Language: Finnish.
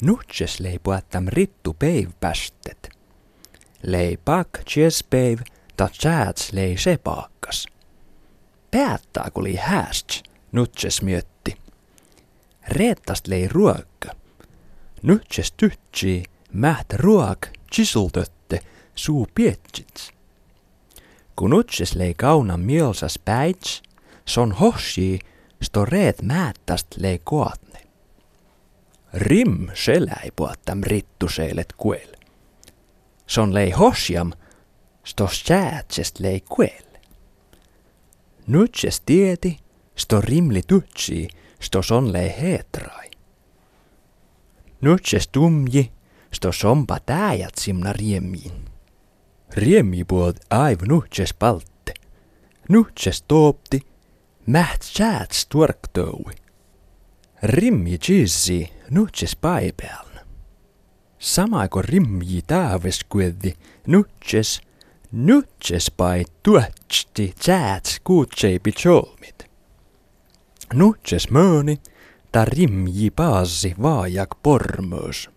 Nutses lei puettam rittu peiv pästet. Lei pak chespeiv, ta chääts lei sepaakas. Päättää kuli hääst, nutses myötti. Reettast lei ruokka. Nutses tyhtsii, mäht ruok, chisultötte, suu pietsits. Kun nutses lei kaunan mielsas päits, son hossii, sto reet määttäst lei koatne. Rim seläi puottam rittuseilet kuel. Son lei hosjam, sto säätsest lei kuel. Nutses tieti, sto rimli tutsii, sto son lei heetrai. Nutses tumji, sto sompa tääjät simna riemiin. Riemi puot aiv nutses palte. Nutses toopti, mäht sääts tuorktoui. Rimmi chiisi nutses paipealn. Samaiko rimmi taaveskueddi nutses pai tuotsti sääts kuutseipi cholmit. Nutses mööni, ta rimmi paasi vaajak pormös.